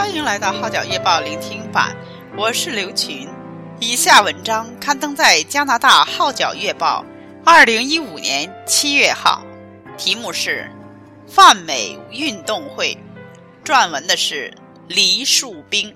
欢迎来到号角月报聆听版，我是刘群。以下文章刊登在加拿大号角月报2015年7月号，题目是泛美运动会，撰文的是黎树冰。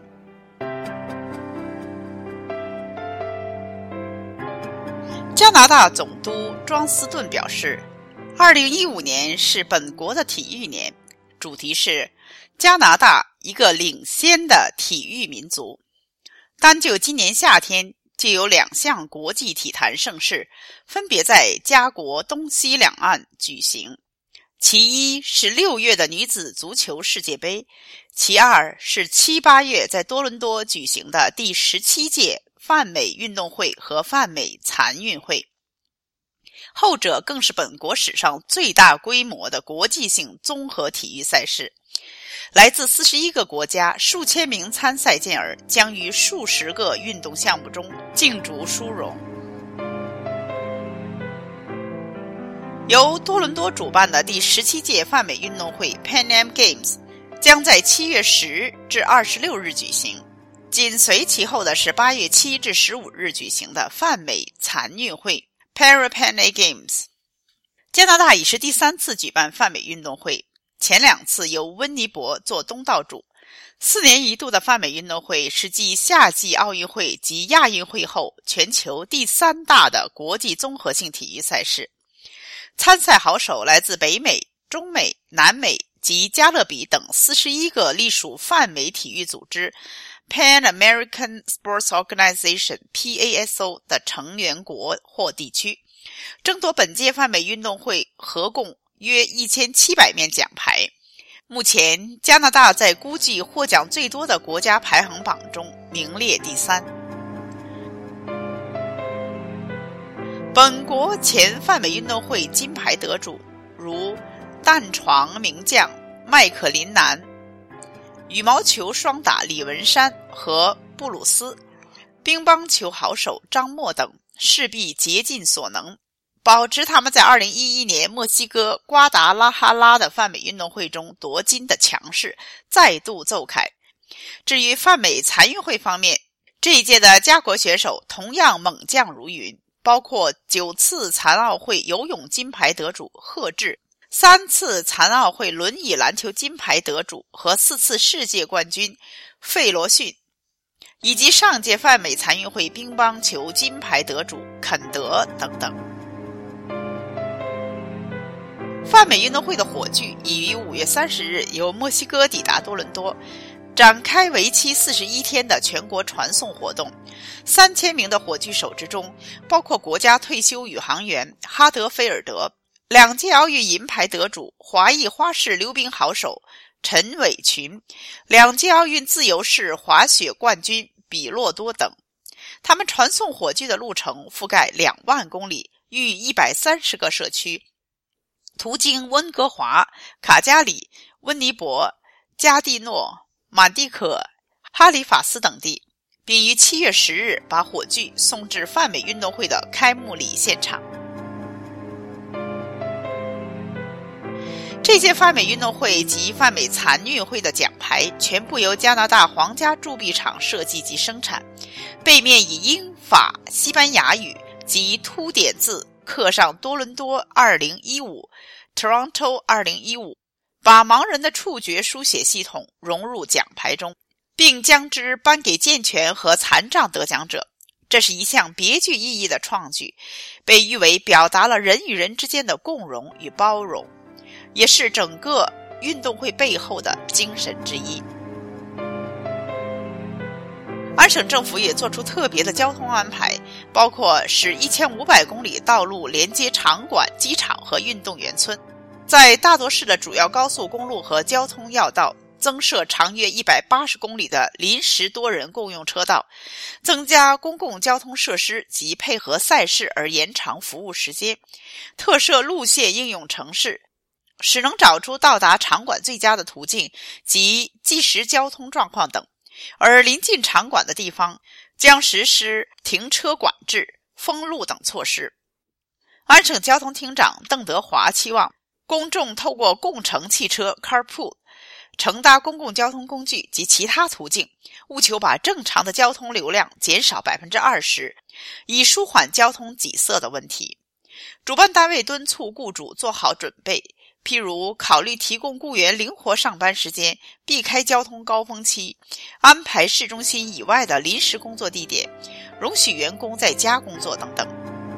加拿大总督庄斯顿表示，2015年是本国的体育年，主题是加拿大一个领先的体育民族。单就今年夏天就有2项国际体坛盛事分别在加国东西两岸举行，其一是6月的女子足球世界杯，其二是7、8月在多伦多举行的第17届泛美运动会和泛美残运会。后者更是本国史上最大规模的国际性综合体育赛事，来自41个国家数千名参赛健儿将于数十个运动项目中竞逐殊荣。由多伦多主办的第17届泛美运动会 Pan Am Games 将在7月10日至26日举行，紧随其后的是8月7至15日举行的泛美残运会 Para-Pan Am Games。 加拿大已是第3次举办泛美运动会，前2次由温尼伯做东道主。4年一度的泛美运动会是继夏季奥运会及亚运会后全球第3大的国际综合性体育赛事。参赛好手来自北美、中美、南美及加勒比等41个隶属泛美体育组织 Pan American Sports Organization PASO 的成员国或地区，争夺本届泛美运动会合共约1700面奖牌。目前加拿大在估计获奖最多的国家排行榜中名列第3。本国前泛美运动会金牌得主如弹床名将麦克林南、羽毛球双打李文山和布鲁斯、乒乓球好手张默等势必竭尽所能保持他们在2011年墨西哥瓜达拉哈拉的泛美运动会中夺金的强势再度奏开。至于泛美残运会方面，这一届的加国选手同样猛将如云，包括9次残奥会游泳金牌得主贺智、3次残奥会轮椅篮球金牌得主和4次世界冠军费罗逊，以及上届泛美残运会乒乓球金牌得主肯德等等。泛美运动会的火炬已于5月30日由墨西哥抵达多伦多，展开为期41天的全国传送活动。3000名的火炬手之中，包括国家退休宇航员哈德菲尔德、2届奥运银牌得主华裔花式溜冰好手陈伟群、2届奥运自由式滑雪冠军比洛多等。他们传送火炬的路程覆盖2万公里，逾130个社区，途经温哥华、卡加里、温尼伯、加蒂诺、满地可、哈里法斯等地，并于7月10日把火炬送至泛美运动会的开幕礼现场。这届泛美运动会及泛美残运会的奖牌全部由加拿大皇家铸币厂设计及生产，背面以英法西班牙语及凸点字刻上多伦多2015 Toronto 2015，把盲人的触觉书写系统融入奖牌中，并将之颁给健全和残障得奖者。这是一项别具意义的创举，被誉为表达了人与人之间的共融与包容，也是整个运动会背后的精神之一。安省政府也做出特别的交通安排，包括使1500公里道路连接场馆、机场和运动员村，在大多市的主要高速公路和交通要道增设长约180公里的临时多人共用车道，增加公共交通设施及配合赛事而延长服务时间，特设路线应用程式，使能找出到达场馆最佳的途径及即时交通状况等。而临近场馆的地方将实施停车管制、封路等措施。安省交通厅长邓德华期望公众透过共乘汽车 carpool 乘搭公共交通工具及其他途径，务求把正常的交通流量减少 20%， 以舒缓交通挤塞的问题。主办单位敦促雇主做好准备，譬如考虑提供雇员灵活上班时间，避开交通高峰期，安排市中心以外的临时工作地点，容许员工在家工作等等。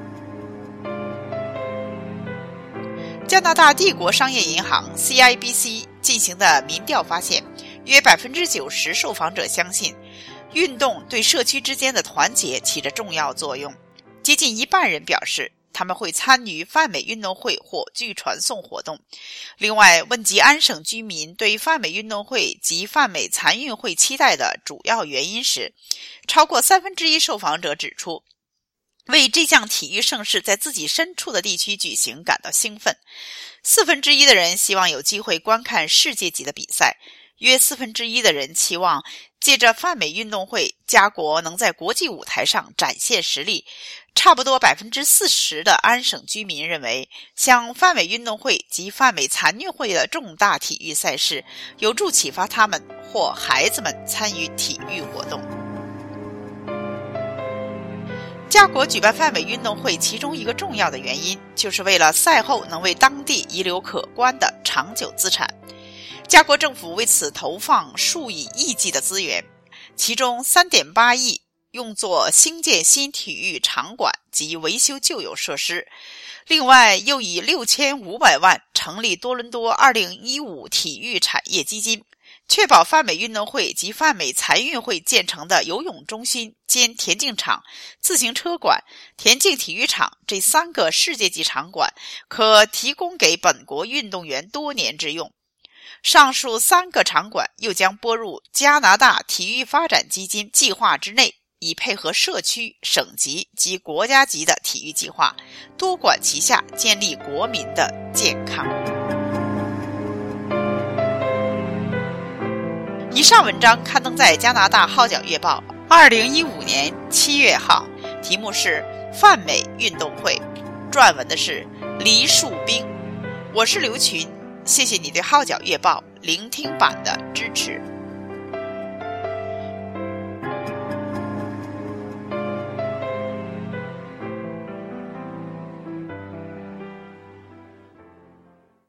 加拿大帝国商业银行 CIBC 进行的民调发现，约 90% 受访者相信运动对社区之间的团结起着重要作用。接近一半人表示他们会参与泛美运动会火炬传送活动。另外，问及安省居民对泛美运动会及泛美残运会期待的主要原因时，超过1/3受访者指出为这项体育盛事在自己身处的地区举行感到兴奋。1/4的人希望有机会观看世界级的比赛，约1/4的人期望借着泛美运动会，家国能在国际舞台上展现实力。差不多 40% 的安省居民认为，像泛美运动会及泛美残运会的重大体育赛事有助启发他们或孩子们参与体育活动。家国举办泛美运动会其中一个重要的原因，就是为了赛后能为当地遗留可观的长久资产。家国政府为此投放数以亿计的资源，其中 3.8 亿用作兴建新体育场馆及维修旧有设施，另外又以6500万成立多伦多2015体育产业基金，确保泛美运动会及泛美残运会建成的游泳中心兼田径场、自行车馆、田径体育场这3个世界级场馆可提供给本国运动员多年之用。上述3个场馆又将拨入加拿大体育发展基金计划之内，以配合社区、省级及国家级的体育计划，多管齐下，建立国民的健康。以上文章刊登在加拿大号角月报2015年7月号，题目是泛美运动会，撰文的是黎树冰。我是刘群，谢谢你对号角月报聆听版的支持。